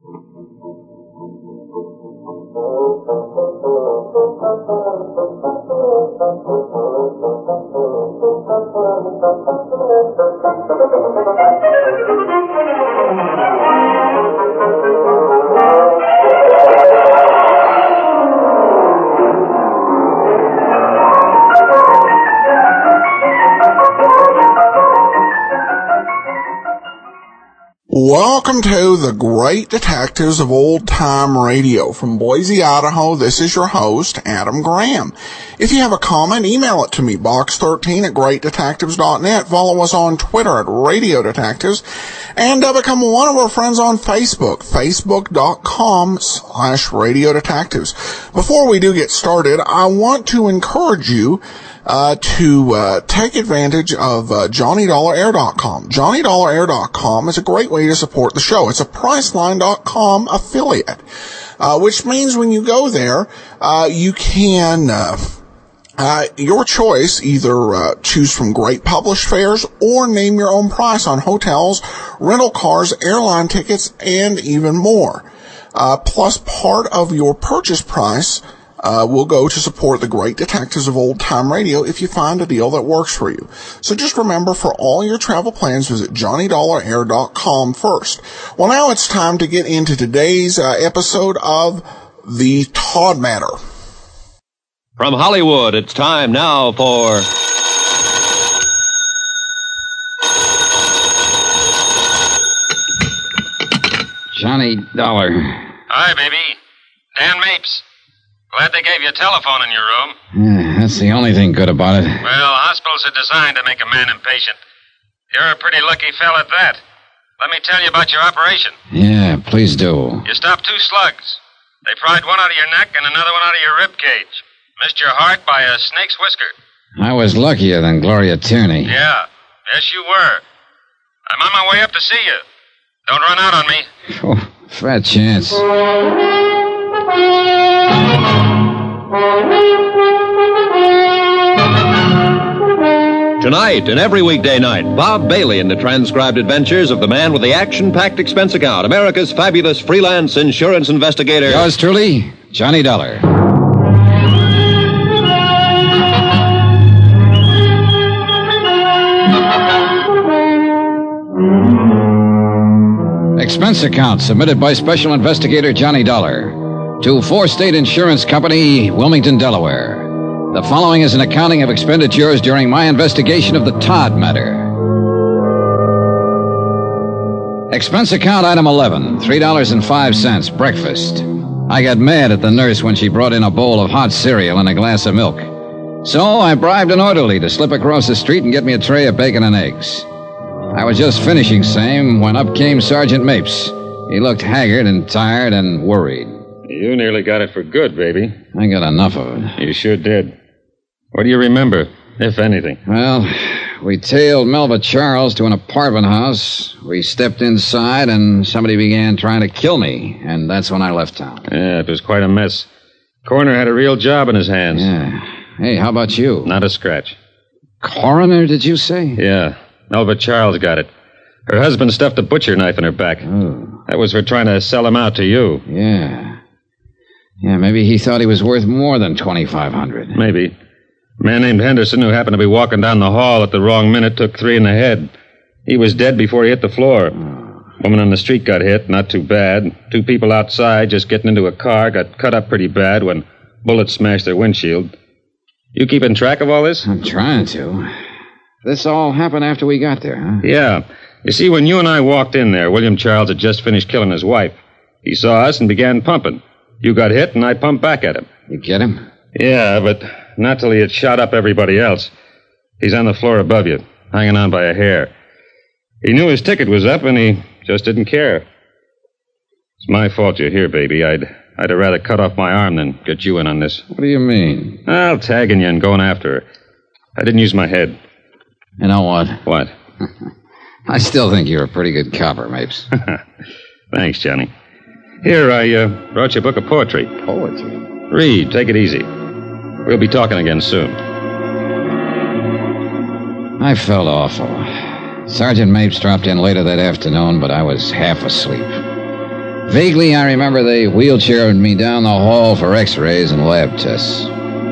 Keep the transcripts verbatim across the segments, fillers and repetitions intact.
Welcome to the Great Detectives of Old Time Radio. From Boise, Idaho, this is your host, Adam Graham. If you have a comment, email it to me, box thirteen at great detectives dot net. Follow us on Twitter at Radio Detectives. And uh, become one of our friends on Facebook, facebook.com slash Radio Detectives. Before we do get started, I want to encourage you Uh, to uh, take advantage of uh, Johnny Dollar Air dot com. Johnny Dollar Air dot com is a great way to support the show. It's a Priceline dot com affiliate, uh, which means when you go there, uh, you can, uh, uh, your choice, either uh, choose from great published fares or name your own price on hotels, rental cars, airline tickets, and even more. Uh, plus, part of your purchase price Uh, will go to support the Great Detectives of Old Time Radio if you find a deal that works for you. So just remember, for all your travel plans, visit Johnny Dollar Air dot com first. Well, now it's time to get into today's uh, episode of The Todd Matter. From Hollywood, it's time now for... Johnny Dollar. Hi, baby. Dan Mapes. Glad they gave you a telephone in your room. Yeah, that's the only thing good about it. Well, hospitals are designed to make a man impatient. You're a pretty lucky fella at that. Let me tell you about your operation. Yeah, please do. You stopped two slugs. They pried one out of your neck and another one out of your rib cage. Missed your heart by a snake's whisker. I was luckier than Gloria Tierney. Yeah, yes you were. I'm on my way up to see you. Don't run out on me. Oh, fat chance. Tonight and every weekday night, Bob Bailey in the transcribed adventures of the man with the action-packed expense account, America's fabulous freelance insurance investigator. Yours truly, Johnny Dollar. Expense account submitted by Special Investigator Johnny Dollar to Four State Insurance Company, Wilmington, Delaware. The following is an accounting of expenditures during my investigation of the Todd matter. Expense account item eleven, three dollars and five cents, breakfast. I got mad at the nurse when she brought in a bowl of hot cereal and a glass of milk. So I bribed an orderly to slip across the street and get me a tray of bacon and eggs. I was just finishing same when up came Sergeant Mapes. He looked haggard and tired and worried. You nearly got it for good, baby. I got enough of it. You sure did. What do you remember, if anything? Well, we tailed Melva Charles to an apartment house. We stepped inside, and somebody began trying to kill me, and that's when I left town. Yeah, it was quite a mess. Coroner had a real job in his hands. Yeah. Hey, how about you? Not a scratch. Coroner, did you say? Yeah. Melva Charles got it. Her husband stuffed a butcher knife in her back. Oh. That was for trying to sell him out to you. Yeah. Yeah, maybe he thought he was worth more than twenty-five hundred dollars. Maybe. A man named Henderson, who happened to be walking down the hall at the wrong minute, took three in the head. He was dead before he hit the floor. Oh. Woman on the street got hit, not too bad. Two people outside, just getting into a car, got cut up pretty bad when bullets smashed their windshield. You keeping track of all this? I'm trying to. This all happened after we got there, huh? Yeah. You see, when you and I walked in there, William Charles had just finished killing his wife. He saw us and began pumping. You got hit, and I pumped back at him. You get him? Yeah, but not till he had shot up everybody else. He's on the floor above you, hanging on by a hair. He knew his ticket was up, and he just didn't care. It's my fault you're here, baby. I'd I'd have rather cut off my arm than get you in on this. What do you mean? Well, tagging you and going after her. I didn't use my head. You know what? What? I still think you're a pretty good copper, Mapes. Thanks, Johnny. Here, I uh, brought you a book of poetry. Poetry? Read. Take it easy. We'll be talking again soon. I felt awful. Sergeant Mapes dropped in later that afternoon, but I was half asleep. Vaguely, I remember they wheelchaired me down the hall for x-rays and lab tests.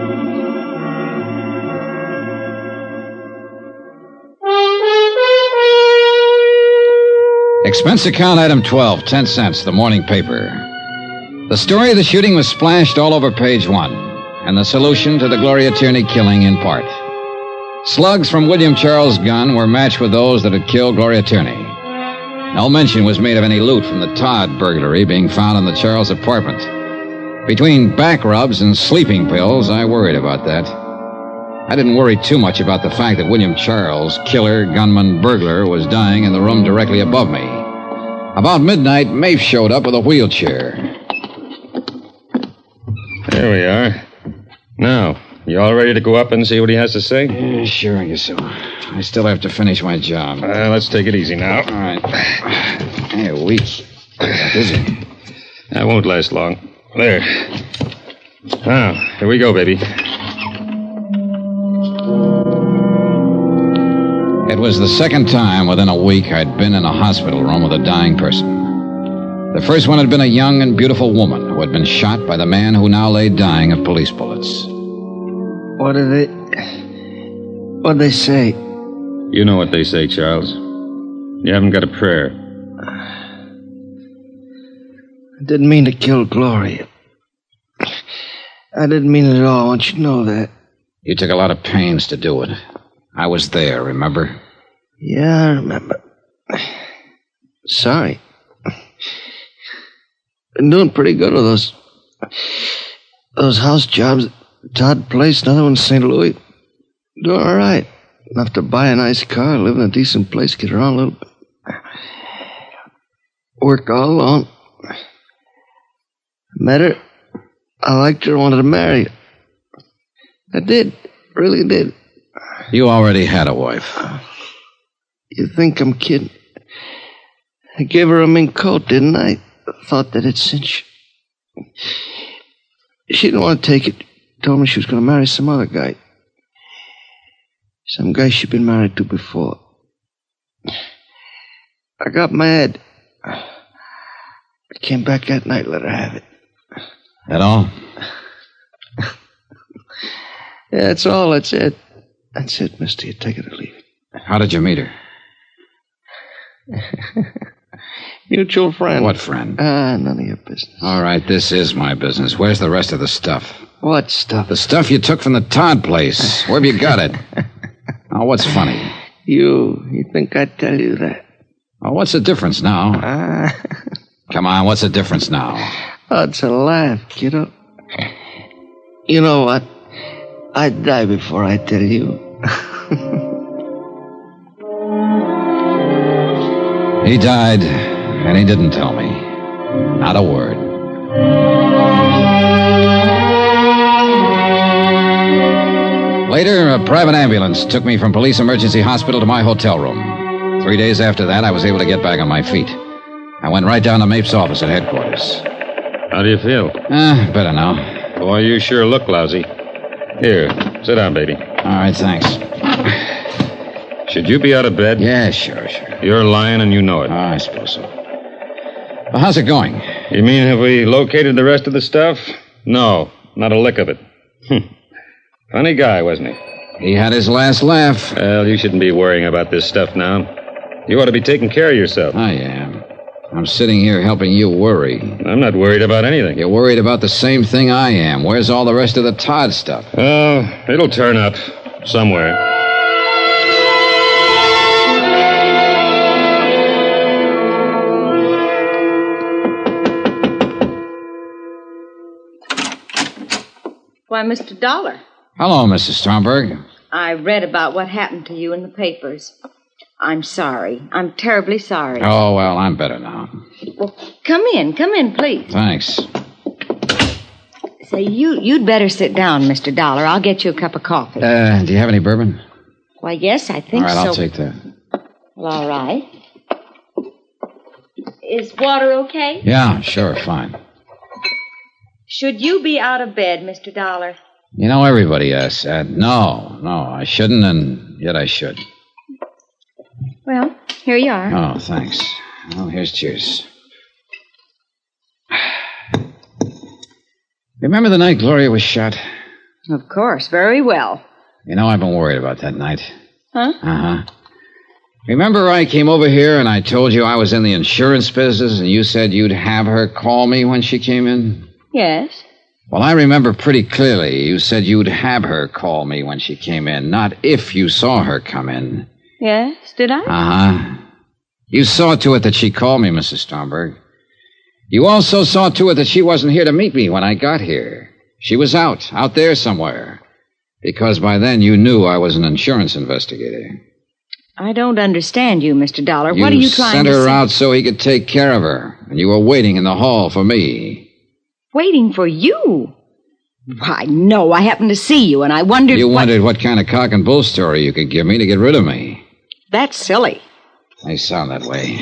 Expense account item twelve, ten cents, the morning paper. The story of the shooting was splashed all over page one, and the solution to the Gloria Tierney killing in part. Slugs from William Charles' gun were matched with those that had killed Gloria Tierney. No mention was made of any loot from the Todd burglary being found in the Charles apartment. Between back rubs and sleeping pills, I worried about that. I didn't worry too much about the fact that William Charles, killer, gunman, burglar, was dying in the room directly above me. About midnight, Mafe showed up with a wheelchair. There we are. Now, you all ready to go up and see what he has to say? Yeah, sure, I guess so. I still have to finish my job. Uh, let's take it easy now. All right. Hey, weak. Busy. That won't last long. There. Now, here we go, baby. It was the second time within a week I'd been in a hospital room with a dying person. The first one had been a young and beautiful woman who had been shot by the man who now lay dying of police bullets. What did they... What did they say? You know what they say, Charles. You haven't got a prayer. I didn't mean to kill Gloria. I didn't mean it at all. I want you to know that. You took a lot of pains to do it. I was there, remember? Yeah, I remember. Sorry. Been doing pretty good with those... Those house jobs at Todd Place, another one in Saint Louis. Doing all right. Enough to buy a nice car, live in a decent place, get around a little bit. Worked all alone. Met her. I liked her, wanted to marry her. I did. Really did. You already had a wife. You think I'm kidding? I gave her a mink coat, didn't I? Thought that it'd cinch. She didn't want to take it. Told me she was going to marry some other guy. Some guy she'd been married to before. I got mad. I came back that night, let her have it. That all? Yeah, that's all. That's it. That's it, mister. You take it or leave it. How did you meet her? Mutual friend. What friend? Ah, none of your business. All right, this is my business. Where's the rest of the stuff? What stuff? The stuff you took from the Todd place. Where have you got it? Oh, what's funny? You, you think I'd tell you that? Oh, what's the difference now? Ah. Come on, what's the difference now? Oh, it's a laugh, kiddo. You know what? I'd die before I tell you. He died, and he didn't tell me. Not a word. Later, a private ambulance took me from police emergency hospital to my hotel room. Three days after that, I was able to get back on my feet. I went right down to Mapes' office at headquarters. How do you feel? Eh, better now. Boy, you sure look lousy. Here, sit down, baby. All right, thanks. Should you be out of bed? Yeah, sure, sure. You're lying and you know it. Oh, I suppose so. Well, how's it going? You mean have we located the rest of the stuff? No, not a lick of it. Hm. Funny guy, wasn't he? He had his last laugh. Well, you shouldn't be worrying about this stuff now. You ought to be taking care of yourself. I am. I'm sitting here helping you worry. I'm not worried about anything. You're worried about the same thing I am. Where's all the rest of the Todd stuff? Oh, it'll turn up somewhere. Why, Mister Dollar. Hello, Missus Stromberg. I read about what happened to you in the papers. I'm sorry. I'm terribly sorry. Oh, well, I'm better now. Well, come in. Come in, please. Thanks. Say, you, you'd better sit down, Mister Dollar. I'll get you a cup of coffee. Uh, do you have any bourbon? Why, yes, I think so. All right, so. I'll take that. Well, all right. Is water okay? Yeah, sure, fine. Should you be out of bed, Mister Dollar? You know, everybody asks that. No, no, I shouldn't, and yet I should. Well, here you are. Oh, thanks. Well, here's cheers. Remember the night Gloria was shot? Of course, very well. You know, I've been worried about that night. Huh? Uh-huh. Remember I came over here and I told you I was in the insurance business and you said you'd have her call me when she came in? Yes. Well, I remember pretty clearly you said you'd have her call me when she came in, not if you saw her come in. Yes, did I? Uh-huh. You saw to it that she called me, Missus Stromberg. You also saw to it that she wasn't here to meet me when I got here. She was out, out there somewhere. Because by then you knew I was an insurance investigator. I don't understand you, Mister Dollar. You what are you trying to say? You sent her out so he could take care of her, and you were waiting in the hall for me. Waiting for you? Why, no, I happened to see you, and I wondered You what... wondered what kind of cock and bull story you could give me to get rid of me. That's silly. They sound that way.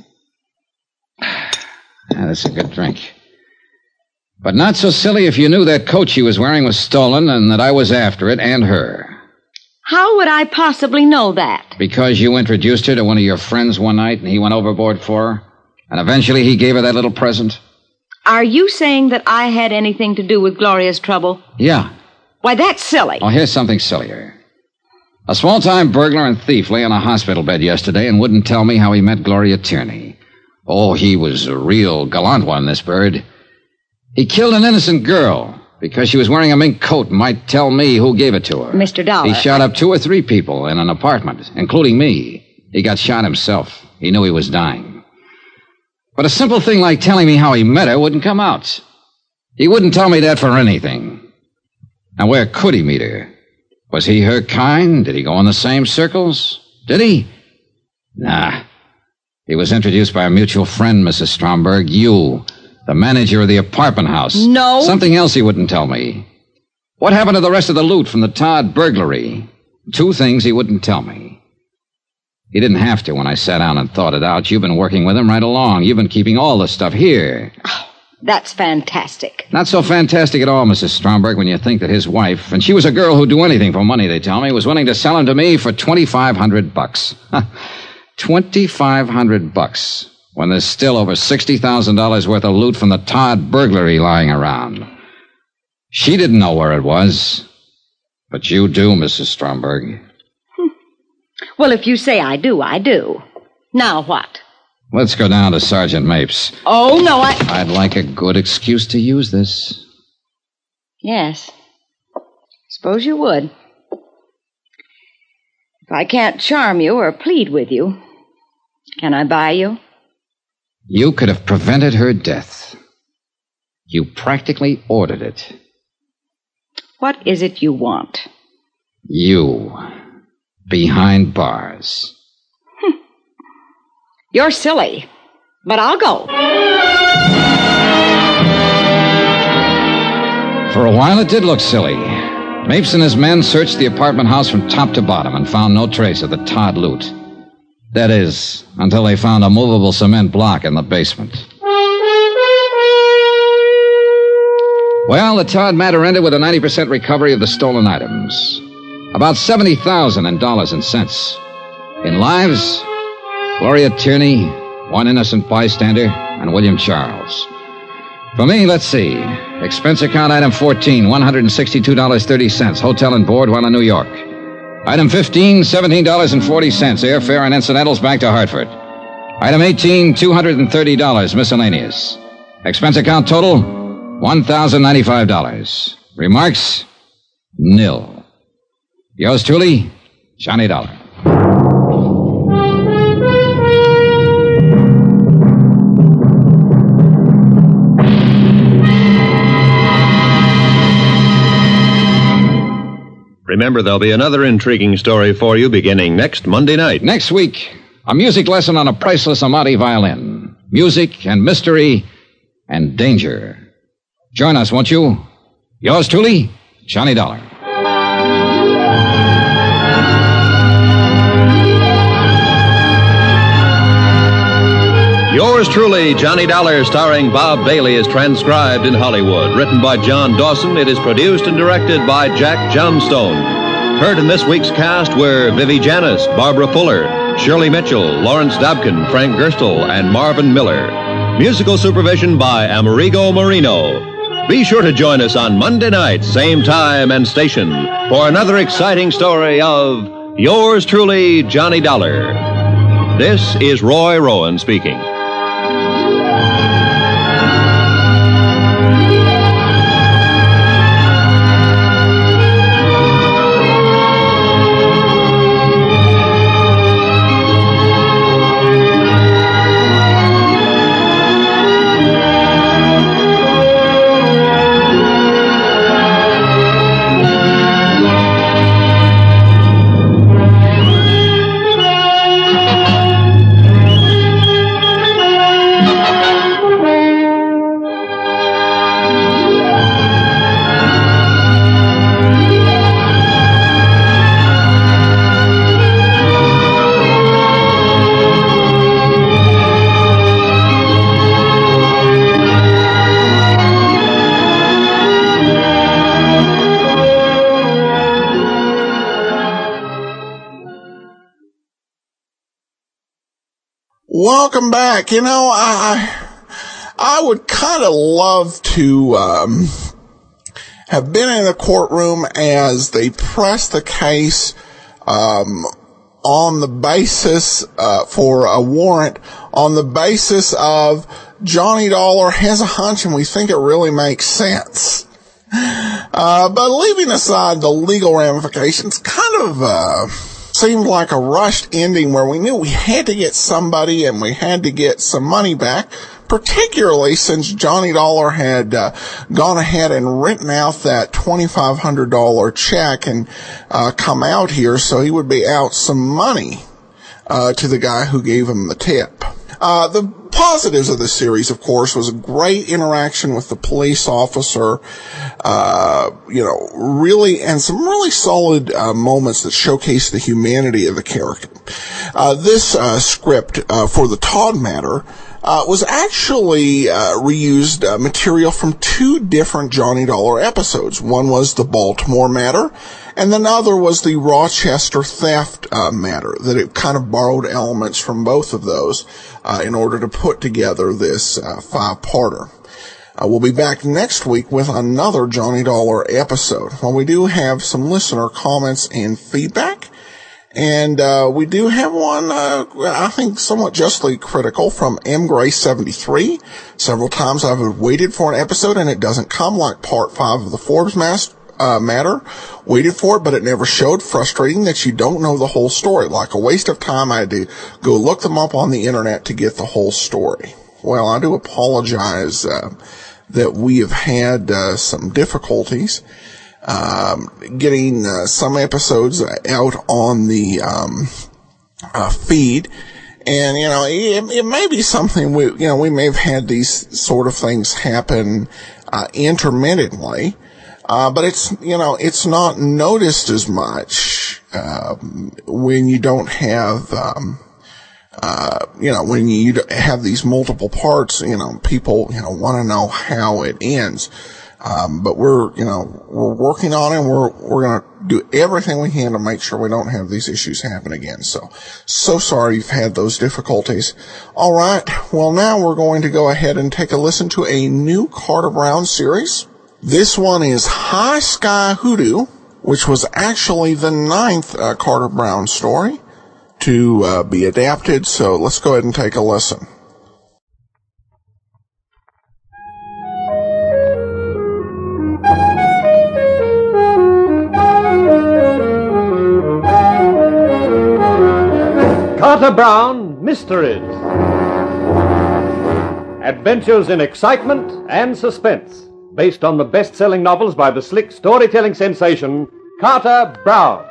Yeah, that's a good drink. But not so silly if you knew that coat she was wearing was stolen and that I was after it and her. How would I possibly know that? Because you introduced her to one of your friends one night and he went overboard for her? And eventually he gave her that little present? Are you saying that I had anything to do with Gloria's trouble? Yeah. Why, that's silly. Oh, here's something sillier. A small-time burglar and thief lay on a hospital bed yesterday and wouldn't tell me how he met Gloria Tierney. Oh, he was a real gallant one, this bird. He killed an innocent girl because she was wearing a mink coat and might tell me who gave it to her. Mister Dollar. He shot up two or three people in an apartment, including me. He got shot himself. He knew he was dying. But a simple thing like telling me how he met her wouldn't come out. He wouldn't tell me that for anything. Now, where could he meet her? Was he her kind? Did he go in the same circles? Did he? Nah. He was introduced by a mutual friend, Missus Stromberg. You, the manager of the apartment house. No. Something else he wouldn't tell me. What happened to the rest of the loot from the Todd burglary? Two things he wouldn't tell me. He didn't have to when I sat down and thought it out. You've been working with him right along. You've been keeping all the stuff here. Oh, that's fantastic. Not so fantastic at all, Missus Stromberg, when you think that his wife, and she was a girl who'd do anything for money, they tell me, was willing to sell him to me for twenty-five hundred bucks. twenty-five hundred bucks, when there's still over sixty thousand dollars worth of loot from the Todd burglary lying around. She didn't know where it was. But you do, Missus Stromberg. Well, if you say I do, I do. Now what? Let's go down to Sergeant Mapes. Oh, no, I... I'd like a good excuse to use this. Yes. Suppose you would. If I can't charm you or plead with you, can I buy you? You could have prevented her death. You practically ordered it. What is it you want? You. Behind bars. Hm. You're silly, but I'll go. For a while it did look silly. Mapes and his men searched the apartment house from top to bottom and found no trace of the Todd loot. That is, until they found a movable cement block in the basement. Well, the Todd matter ended with a ninety percent recovery of the stolen items. About seventy thousand dollars in dollars and cents. In lives, Gloria Tierney, one innocent bystander, and William Charles. For me, let's see. Expense account item fourteen, one hundred sixty-two dollars and thirty cents. Hotel and board while in New York. Item fifteen, seventeen dollars and forty cents. Airfare and incidentals back to Hartford. Item eighteen, two hundred thirty dollars. Miscellaneous. Expense account total, one thousand ninety-five dollars. Remarks, nil. Yours truly, Johnny Dollar. Remember, there'll be another intriguing story for you beginning next Monday night. Next week, a music lesson on a priceless Amati violin. Music and mystery and danger. Join us, won't you? Yours truly, Johnny Dollar. Yours truly, Johnny Dollar, starring Bob Bailey, is transcribed in Hollywood. Written by John Dawson, it is produced and directed by Jack Johnstone. Heard in this week's cast were Vivi Janis, Barbara Fuller, Shirley Mitchell, Lawrence Dobkin, Frank Gerstle, and Marvin Miller. Musical supervision by Amerigo Marino. Be sure to join us on Monday night, same time and station, for another exciting story of yours truly, Johnny Dollar. This is Roy Rowan speaking. Welcome back. You know, I I would kind of love to um, have been in the courtroom as they press the case um, on the basis uh, for a warrant on the basis of Johnny Dollar has a hunch and we think it really makes sense. Uh, but leaving aside the legal ramifications, kind of uh, seemed like a rushed ending where we knew we had to get somebody and we had to get some money back, particularly since Johnny Dollar had uh, gone ahead and written out that twenty-five hundred dollars check and uh, come out here so he would be out some money uh, to the guy who gave him the tip. Uh, the positives of the series, of course, was a great interaction with the police officer, uh, you know, really, and some really solid uh, moments that showcase the humanity of the character. Uh, this uh, script uh, for the Todd matter uh, was actually uh, reused uh, material from two different Johnny Dollar episodes. One was the Baltimore matter, and the other was the Rochester theft uh, matter, that it kind of borrowed elements from both of those uh, in order to put together this uh, five-parter. Uh, we'll be back next week with another Johnny Dollar episode. Well, we do have some listener comments and feedback, and uh, we do have one, uh, I think, somewhat justly critical from M Gray seventy-three. Several times I've waited for an episode and it doesn't come, like part five of the Forbes Master. Uh, matter, waited for it, but it never showed. Frustrating that you don't know the whole story. Like a waste of time. I had to go look them up on the internet to get the whole story. Well, I do apologize uh, that we have had uh, some difficulties um, getting uh, some episodes out on the um, uh, feed. And, you know, it, it may be something we, you know, we may have had these sort of things happen uh, intermittently. Uh, but it's, you know, it's not noticed as much, um, when you don't have, um, uh, you know, when you have these multiple parts, you know, people, you know, want to know how it ends. Um, but we're, you know, we're working on it and we're, we're going to do everything we can to make sure we don't have these issues happen again. So, so sorry you've had those difficulties. All right. Well, now we're going to go ahead and take a listen to a new Carter Brown series. This one is High Sky Hoodoo, which was actually the ninth uh, Carter Brown story to uh, be adapted. So let's go ahead and take a listen. Carter Brown Mysteries. Adventures in excitement and suspense, based on the best-selling novels by the slick storytelling sensation, Carter Brown.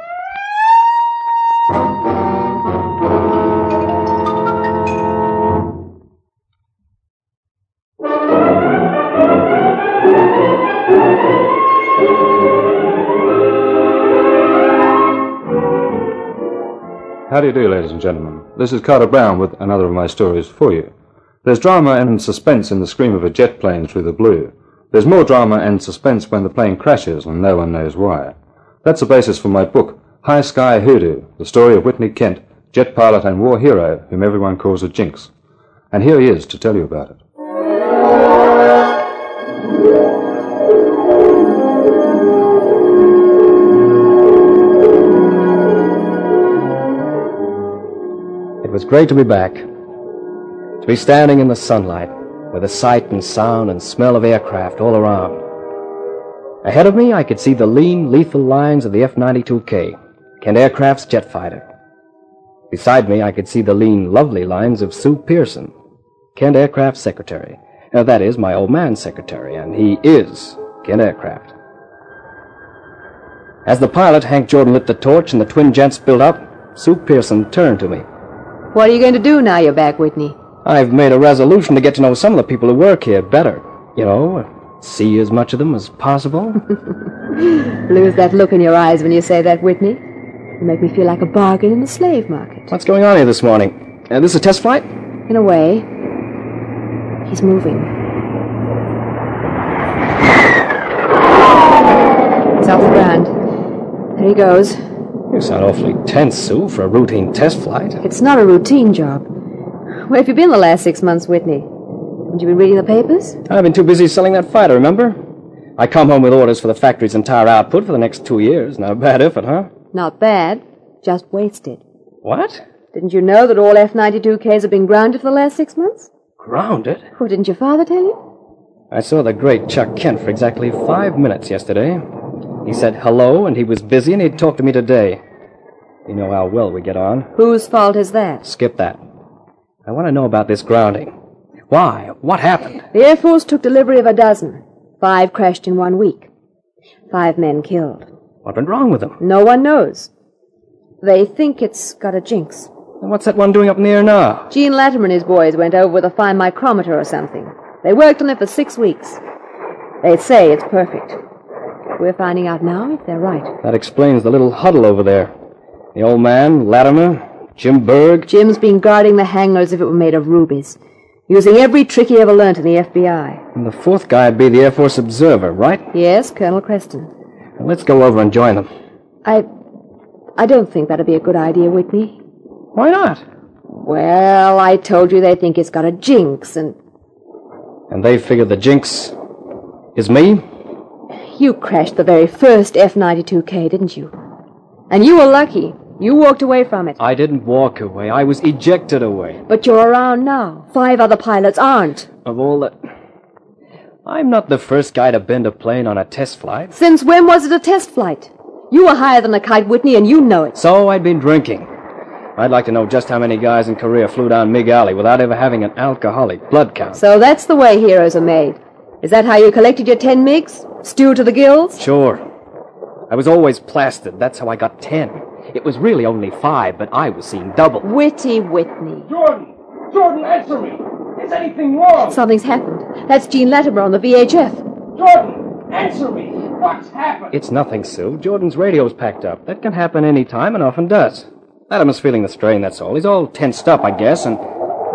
How do you do, ladies and gentlemen? This is Carter Brown with another of my stories for you. There's drama and suspense in the scream of a jet plane through the blue. There's more drama and suspense when the plane crashes and no one knows why. That's the basis for my book, High Sky Hoodoo, the story of Whitney Kent, jet pilot and war hero whom everyone calls a jinx. And here he is to tell you about it. great to be back. To be standing in the sunlight, with the sight and sound and smell of aircraft all around. Ahead of me, I could see the lean, lethal lines of the F ninety-two K, Kent Aircraft's jet fighter. Beside me, I could see the lean, lovely lines of Sue Pearson, Kent Aircraft's secretary. Now, that is my old man's secretary, and he is Kent Aircraft. As the pilot, Hank Jordan, lit the torch and the twin jets built up, Sue Pearson turned to me. What are you going to do now you're back, Whitney? I've made a resolution to get to know some of the people who work here better. You know, see as much of them as possible. Lose that look in your eyes when you say that, Whitney. You make me feel like a bargain in the slave market. What's going on here this morning? Uh, this a test flight? In a way. He's moving. It's off the ground. There he goes. You sound awfully tense, Sue, for a routine test flight. It's not a routine job. Where have you been the last six months, Whitney? Haven't you been reading the papers? I've been too busy selling that fighter, remember? I come home with orders for the factory's entire output for the next two years. Not a bad effort, huh? Not bad. Just wasted. What? Didn't you know that all F ninety-two Ks have been grounded for the last six months? Grounded? Oh, didn't your father tell you? I saw the great Chuck Kent for exactly five minutes yesterday. He said hello, and he was busy, and he'd talk to me today. You know how well we get on. Whose fault is that? Skip that. I want to know about this grounding. Why? What happened? The Air Force took delivery of a dozen. Five crashed in one week. Five men killed. What went wrong with them? No one knows. They think it's got a jinx. And what's that one doing up in the air now? Gene Latimer and his boys went over with a fine micrometer or something. They worked on it for six weeks. They say it's perfect. We're finding out now if they're right. That explains the little huddle over there. The old man, Latimer, Jim Berg. Jim's been guarding the hangar as if it were made of rubies, using every trick he ever learned in the F B I. And the fourth guy would be the Air Force Observer, right? Yes, Colonel Creston. Well, let's go over and join them. I... I don't think that'd be a good idea, Whitney. Why not? Well, I told you they think it's got a jinx, and... And they figure the jinx is me? You crashed the very first F ninety-two K, didn't you? And you were lucky. You walked away from it. I didn't walk away. I was ejected away. But you're around now. Five other pilots aren't. Of all the... I'm not the first guy to bend a plane on a test flight. Since when was it a test flight? You were higher than a kite, Whitney, and you know it. So I'd been drinking. I'd like to know just how many guys in Korea flew down Mig Alley without ever having an alcoholic blood count. So that's the way heroes are made. Is that how you collected your ten MiGs? Stewed to the gills? Sure. I was always plastered. That's how I got ten. It was really only five, but I was seeing double. Witty Whitney. Jordan! Jordan, answer me! Is anything wrong? Something's happened. That's Gene Latimer on the V H F. Jordan, answer me! What's happened? It's nothing, Sue. Jordan's radio's packed up. That can happen any time and often does. Latimer's feeling the strain, that's all. He's all tensed up, I guess, and...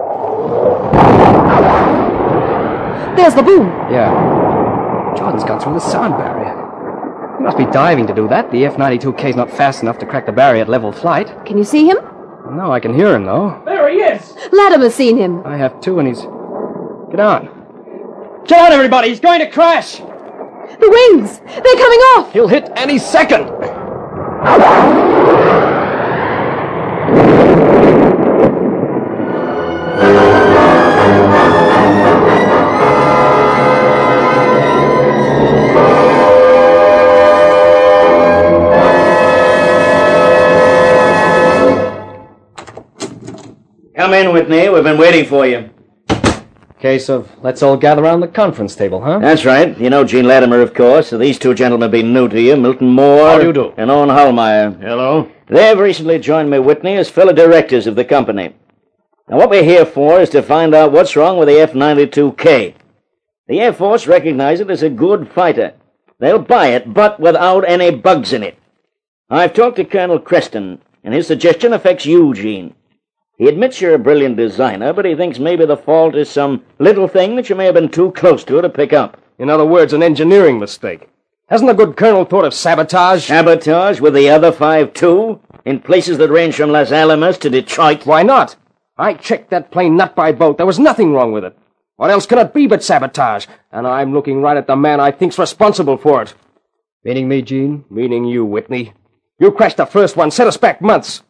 There's the boom. Yeah. Jordan's gone through the sound barrier. He must be diving to do that. The F ninety-two K's not fast enough to crack the barrier at level flight. Can you see him? No, I can hear him, though. There he is! Latimer's seen him. I have too, and he's... Get on. Get on, everybody! He's going to crash! The wings! They're coming off! He'll hit any second! Come in, Whitney. We've been waiting for you. Case of let's all gather around the conference table, huh? That's right. You know Gene Latimer, of course. So these two gentlemen have been new to you, Milton Moore... How do you do? ...and Owen Hallmeyer. Hello. They've recently joined me, Whitney, as fellow directors of the company. Now, what we're here for is to find out what's wrong with the F ninety-two K. The Air Force recognizes it as a good fighter. They'll buy it, but without any bugs in it. I've talked to Colonel Creston, and his suggestion affects you, Gene. He admits you're a brilliant designer, but he thinks maybe the fault is some little thing that you may have been too close to to pick up. In other words, an engineering mistake. Hasn't the good colonel thought of sabotage? Sabotage with the other five, too? In places that range from Los Alamos to Detroit? Why not? I checked that plane nut by boat. There was nothing wrong with it. What else could it be but sabotage? And I'm looking right at the man I think's responsible for it. Meaning me, Gene? Meaning you, Whitney. You crashed the first one, set us back months.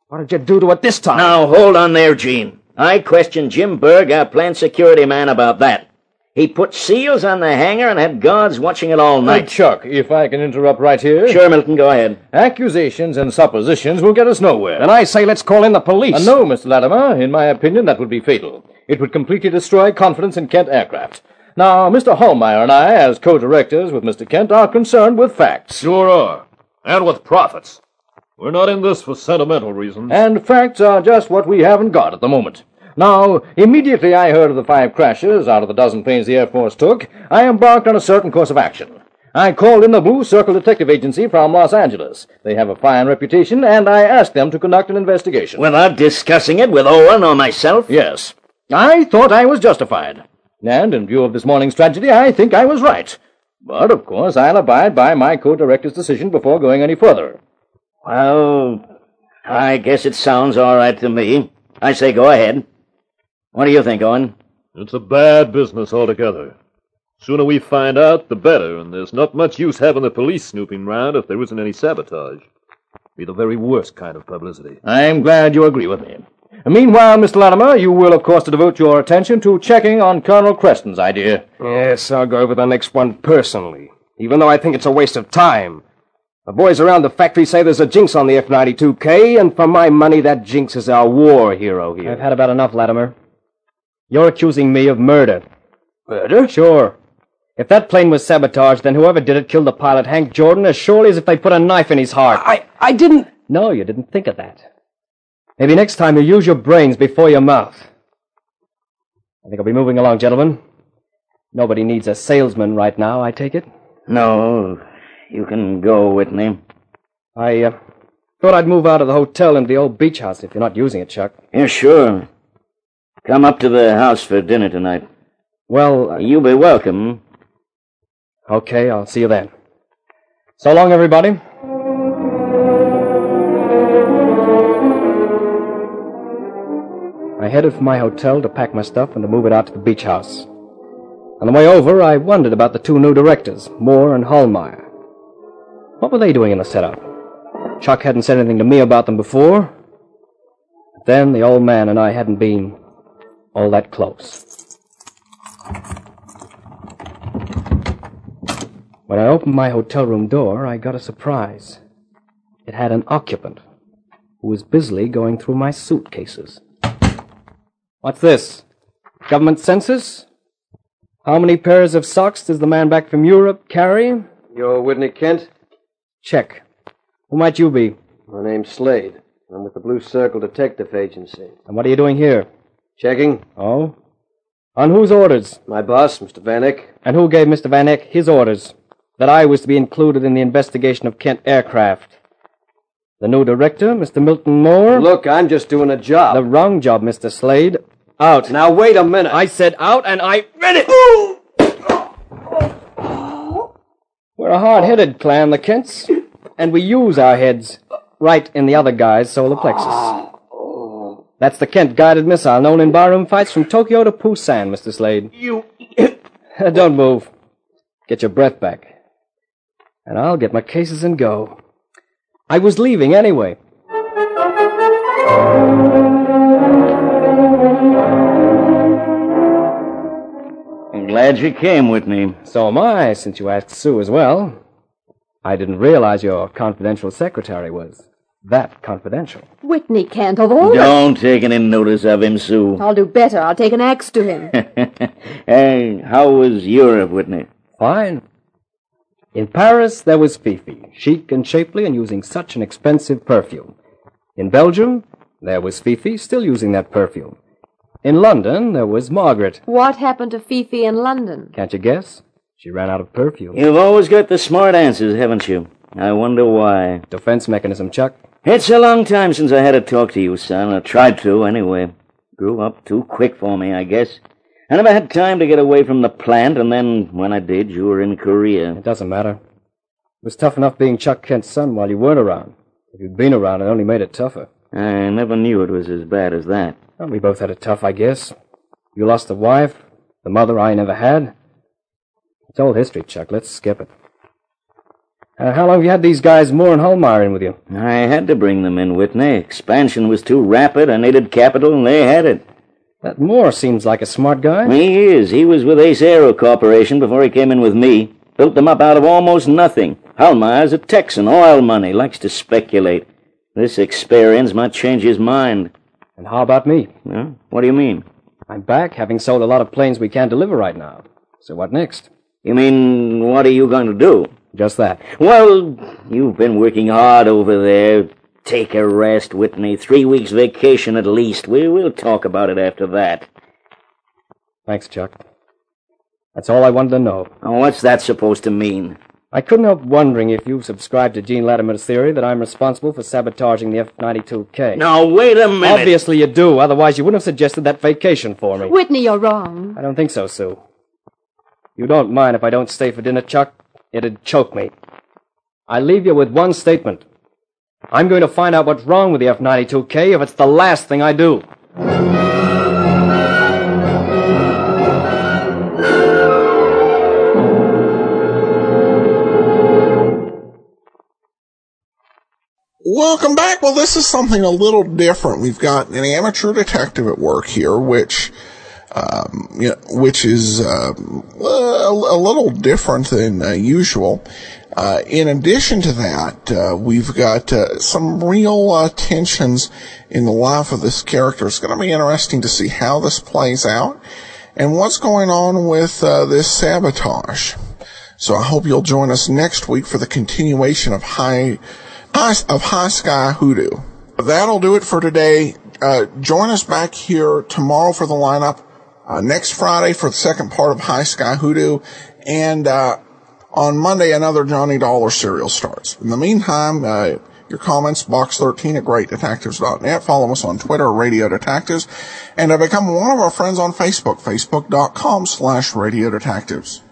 What did you do to it this time? Now, hold on there, Gene. I questioned Jim Berg, our plant security man, about that. He put seals on the hangar and had guards watching it all night. Hey, Chuck, if I can interrupt right here. Sure, Milton, go ahead. Accusations and suppositions will get us nowhere. Then I say let's call in the police. Uh, no, Mister Latimer. In my opinion, that would be fatal. It would completely destroy confidence in Kent Aircraft. Now, Mister Hallmeyer and I, as co-directors with Mister Kent, are concerned with facts. Sure are. And with profits. We're not in this for sentimental reasons. And facts are just what we haven't got at the moment. Now, immediately I heard of the five crashes out of the dozen planes the Air Force took, I embarked on a certain course of action. I called in the Blue Circle Detective Agency from Los Angeles. They have a fine reputation, and I asked them to conduct an investigation. Without discussing it with Owen or myself? Yes. I thought I was justified. And in view of this morning's tragedy, I think I was right. But, of course, I'll abide by my co-director's decision before going any further. Well, I guess it sounds all right to me. I say go ahead. What do you think, Owen? It's a bad business altogether. Sooner we find out, the better, and there's not much use having the police snooping round if there isn't any sabotage. Be the very worst kind of publicity. I'm glad you agree with me. Meanwhile, Mister Latimer, you will, of course, devote your attention to checking on Colonel Creston's idea. Yes, I'll go over the next one personally, even though I think it's a waste of time. The boys around the factory say there's a jinx on the F ninety-two K, and for my money, that jinx is our war hero here. I've had about enough, Latimer. You're accusing me of murder. Murder? Sure. If that plane was sabotaged, then whoever did it killed the pilot, Hank Jordan, as surely as if they put a knife in his heart. I, I didn't... No, you didn't think of that. Maybe next time you use your brains before your mouth. I think I'll be moving along, gentlemen. Nobody needs a salesman right now, I take it? No, you can go, Whitney. I, uh, thought I'd move out of the hotel into the old beach house if you're not using it, Chuck. Yeah, sure. Come up to the house for dinner tonight. Well, uh, you'll be welcome. Okay, I'll see you then. So long, everybody. I headed for my hotel to pack my stuff and to move it out to the beach house. On the way over, I wondered about the two new directors, Moore and Hallmeyer. What were they doing in the setup? Chuck hadn't said anything to me about them before. But then the old man and I hadn't been all that close. When I opened my hotel room door, I got a surprise. It had an occupant who was busily going through my suitcases. What's this? Government census? How many pairs of socks does the man back from Europe carry? You're Whitney Kent? Check. Who might you be? My name's Slade. I'm with the Blue Circle Detective Agency. And what are you doing here? Checking. Oh? On whose orders? My boss, Mister Van Eck. And who gave Mister Van Eck his orders? That I was to be included in the investigation of Kent Aircraft. The new director, Mister Milton Moore? Look, I'm just doing a job. The wrong job, Mister Slade. Out. Now, wait a minute. I said out, and I read it. We're a hard-headed clan, the Kents, and we use our heads right in the other guy's solar plexus. That's the Kent guided missile known in barroom fights from Tokyo to Busan, Mister Slade. You... Don't move. Get your breath back. And I'll get my cases and go. I was leaving anyway. I'm glad you came, Whitney. So am I, since you asked Sue as well. I didn't realize your confidential secretary was that confidential. Whitney Kent, of all... Don't take any notice of him, Sue. I'll do better. I'll take an axe to him. Hey, how was Europe, Whitney? Fine. In Paris, there was Fifi, chic and shapely and using such an expensive perfume. In Belgium, there was Fifi, still using that perfume. In London, there was Margaret. What happened to Fifi in London? Can't you guess? She ran out of perfume. You've always got the smart answers, haven't you? I wonder why. Defense mechanism, Chuck. It's a long time since I had to talk to you, son. I tried to, anyway. Grew up too quick for me, I guess. I never had time to get away from the plant, and then, when I did, you were in Korea. It doesn't matter. It was tough enough being Chuck Kent's son while you weren't around. If you'd been around, it only made it tougher. I never knew it was as bad as that. Well, we both had it tough, I guess. You lost a wife, the mother I never had. It's old history, Chuck. Let's skip it. Uh, how long have you had these guys Moore and Hallmeyer in with you? I had to bring them in, Whitney. Expansion was too rapid. I needed capital, and they had it. That Moore seems like a smart guy. He is. He was with Ace Aero Corporation before he came in with me. Built them up out of almost nothing. Hallmeyer's a Texan, oil money, likes to speculate. This experience might change his mind. And how about me? Huh? What do you mean? I'm back, having sold a lot of planes we can't deliver right now. So what next? You mean, what are you going to do? Just that. Well, you've been working hard over there. Take a rest, Whitney. Three weeks vacation at least. We will talk about it after that. Thanks, Chuck. That's all I wanted to know. Oh, what's that supposed to mean? I couldn't help wondering if you subscribe to Gene Latimer's theory that I'm responsible for sabotaging the F ninety-two K. Now, wait a minute. Obviously you do, otherwise you wouldn't have suggested that vacation for me. Whitney, you're wrong. I don't think so, Sue. You don't mind if I don't stay for dinner, Chuck? It'd choke me. I leave you with one statement. I'm going to find out what's wrong with the F ninety-two K if it's the last thing I do. Welcome back. Well, this is something a little different. We've got an amateur detective at work here, which, um, you know, which is uh, a, a little different than uh, usual. Uh, in addition to that, uh, we've got uh, some real uh, tensions in the life of this character. It's going to be interesting to see how this plays out and what's going on with uh, this sabotage. So I hope you'll join us next week for the continuation of High. of High Sky Hoodoo. That'll do it for today. Uh, join us back here tomorrow for the lineup, uh, next Friday for the second part of High Sky Hoodoo, and uh, on Monday another Johnny Dollar serial starts. In the meantime, uh, your comments, box thirteen at great detectives dot net. Follow us on Twitter, Radio Detectives, and uh, become one of our friends on Facebook, facebook dot com slash Radio Detectives.